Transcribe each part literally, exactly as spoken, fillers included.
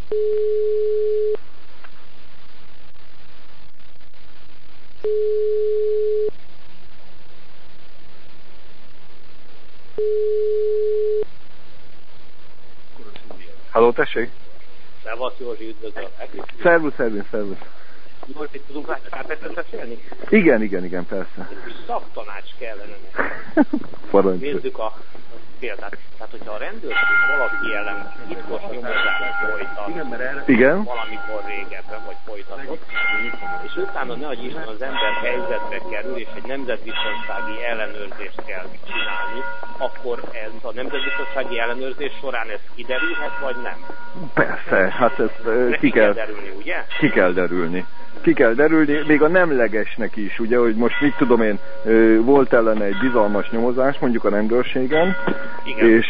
Halló, tessék? Szevasz, Józsi, üdvözöllek. Szervusz, szervusz, szervusz. Most itt tudunk rápercet beszélni? Igen, igen, igen, persze. Szaktanács kellene neki. Nézzük a példát. Tehát, hogyha a rendőrség valaki ellen titkos nyomozást folytat, igen. valamikor régebben, vagy folytatott, és utána ne adj Isten az ember helyzetbe kerül, és egy nemzetbiztonsági ellenőrzést kell csinálni, akkor ez a nemzetbiztonsági ellenőrzés során ez kiderülhet, vagy nem? Persze, hát ezt uh, ki, ki kell kell derülni, ugye? Ki kell derülni. Ki kell derülni, még a nemlegesnek is, ugye, hogy most mit tudom én, volt ellene egy bizalmas nyomozás, mondjuk a rendőrségen, igen. És,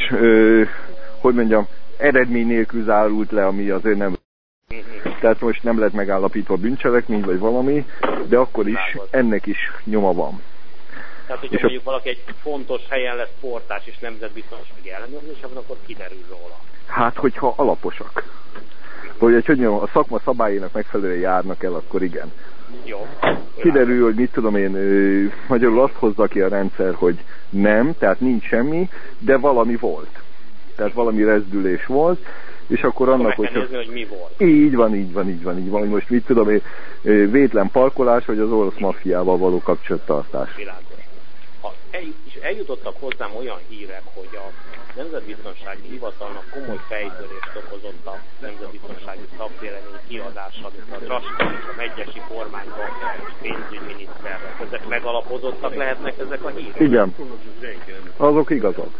hogy mondjam, eredmény nélkül zárult le, ami azért nem... Uh-huh. Tehát most nem lett megállapítva bűncselekmény, vagy valami, de akkor is ennek is nyoma van. Tehát, hogyha mondjuk a... valaki egy fontos helyen lesz portás és nemzetbiztonsági ellenőrzés, akkor kiderül róla. Hát, hogyha alaposak. Hogy egy, hogy mondjam, a szakma szabályának megfelelően járnak el, akkor igen. Jó. Kiderül, hogy mit tudom én, magyarul azt hozza ki a rendszer, hogy nem, tehát nincs semmi, de valami volt. Tehát valami rezdülés volt, és akkor annak, hogy... hogyha... nézni, hogy mi volt. Így van, így van, így van, így van. Most mit tudom én, vétlen parkolás, vagy az orosz maffiával való kapcsolattartás. Világos. Ha el, és eljutottak hozzám olyan hírek, hogy a Nemzetbiztonsági Hivatalnak komoly fejtörést okozott a nemzetbiztonsági szakvélemény kiadása, mint a Draskó és a Megyesi kormányban pénzügyminiszternek. Ezek megalapozottak lehetnek ezek a hírek? Igen. Azok igazak.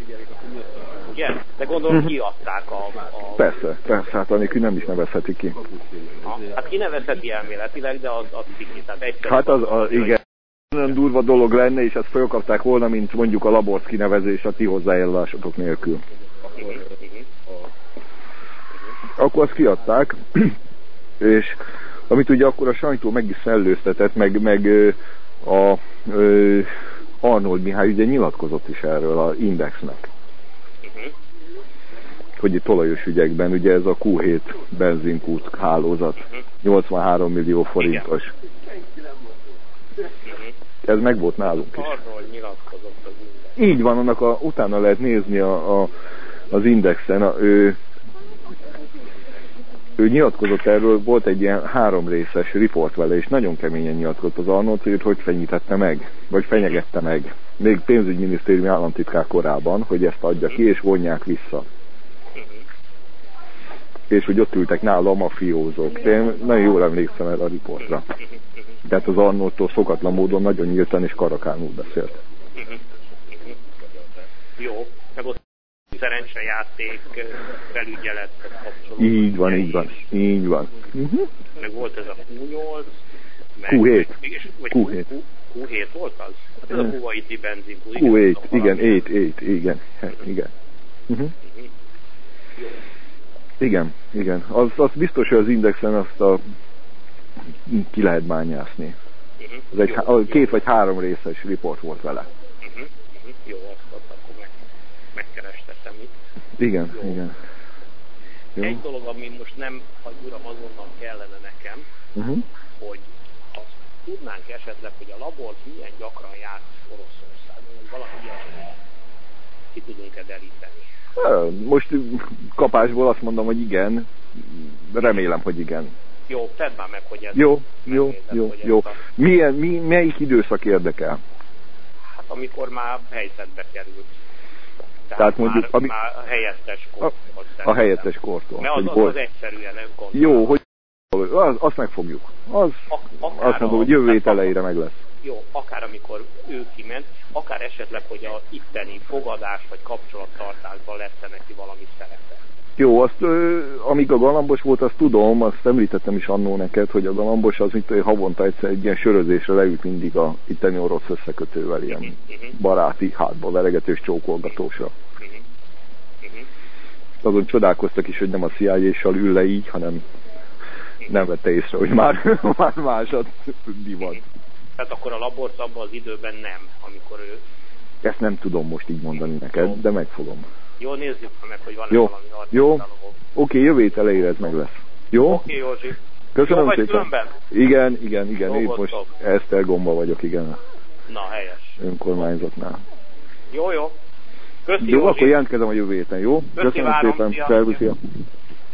Ugye? De gondolom kiadták a, a... Persze, persze, hát anélkül nem is nevezheti ki. Ha, hát kinevezheti elméletileg, de az, az ciki, tehát egyszerűen... Hát az, az igen. Olyan durva dolog lenne, és ezt felkapták volna, mint mondjuk a Laborc kinevezés a ti hozzájárulásotok nélkül. Akkor azt kiadták, és amit ugye akkor a sajtó meg is szellőztetett, meg, meg a, a Arnold Mihály ugye nyilatkozott is erről az Indexnek. Hogy itt olajos ügyekben, ugye ez a kú hét benzinkút hálózat, nyolcvanhárom millió forintos. Ez meg volt nálunk is. Arról nyilatkozott az Index. Így van, annak a, utána lehet nézni a, a, az Indexen. A, ő, ő nyilatkozott erről, volt egy ilyen három részes riport vele, és nagyon keményen nyilatkozott az Arnold, hogy hogy fenyítette meg, vagy fenyegette meg. Még pénzügyminisztériumi államtitkár korában, hogy ezt adja ki, és vonják vissza. És hogy ott ültek nála a mafiózók. De én nagyon jól emlékszem erre a riportra. Tehát az Arnoldtól szokatlan módon nagyon nyíltan és karakánul beszélt. Jó, meg ott szerencsejáték felügyelethez kapcsolódó. Így van, így van, így van. Uh-huh. Meg volt ez a kú nyolc, meg... kú hét. kú hét. kú hét volt az? Hát ez a kuwaiti benzinkú. kú hét, igen, hét, hét, igen, igen. Uh-huh. Igen, igen. Az, az biztos, hogy az Indexen azt a ki lehet bányászni. Uh-huh. Ez egy jó, két jó. vagy három részes riport volt vele. Uh-huh. Uh-huh. Jó, azt, azt akkor meg, megkerestetem itt. Igen, jó. igen. Jó. Egy dolog, ami most nem, hogy uram, azonnal kellene nekem, uh-huh. hogy azt tudnánk esetleg, hogy a Laborc milyen gyakran járt Oroszországon, hogy valami ilyesmit ki tudunk-e deríteni. Most kapásból azt mondom, hogy igen. Remélem, hogy igen. Jó, tedd már meg, hogy ez... Jó, jó, jó, jó. A... Milyen, mi, melyik időszak érdekel? Hát amikor már helyzetbe került. Tehát, Tehát mondjuk... Már, ami... már a helyeztes kortól. A, a helyeztes kortól. Mert az, az, az egyszerűen nem gondolom. Jó, hogy az, azt megfogjuk. Az, a, azt mondom, hogy jövő hét elejére meg lesz. Jó, akár amikor ő kiment, akár esetleg, hogy a itteni fogadás vagy kapcsolattartásban lesz neki valami szerepe. Jó, azt, amíg a Galambos volt, azt tudom, azt említettem is annó neked, hogy a Galambos az mint havonta egyszer egy ilyen sörözésre leült mindig a itteni orosz összekötővel, ilyen uh-huh. baráti, hátba veregetős, csókolgatósra. Uh-huh. Uh-huh. Azon csodálkoztak is, hogy nem a C I A-ssal ül le így, hanem uh-huh. nem vette észre, hogy már, már másat divat. Uh-huh. Tehát akkor a Laborc abban az időben nem, amikor ő... Ezt nem tudom most így mondani neked, de megfogom. Jó, nézzük meg, hogy van-e jó. valami Jó, oké, okay, jövő hét elejére ez meg lesz. Jó? Oké, Józsi. Köszönöm jó, szépen. Különben? Igen, igen, igen. Én most Dolgoztok. Esztergomba vagyok, igen. Na, helyes. Önkormányzatnál. Jó, jó. Köszi, Jó, Józsi. akkor jelentkezem a jövő héten, jó? Köszi, Köszönöm várom. szépen. Szia. Szervusz, szia.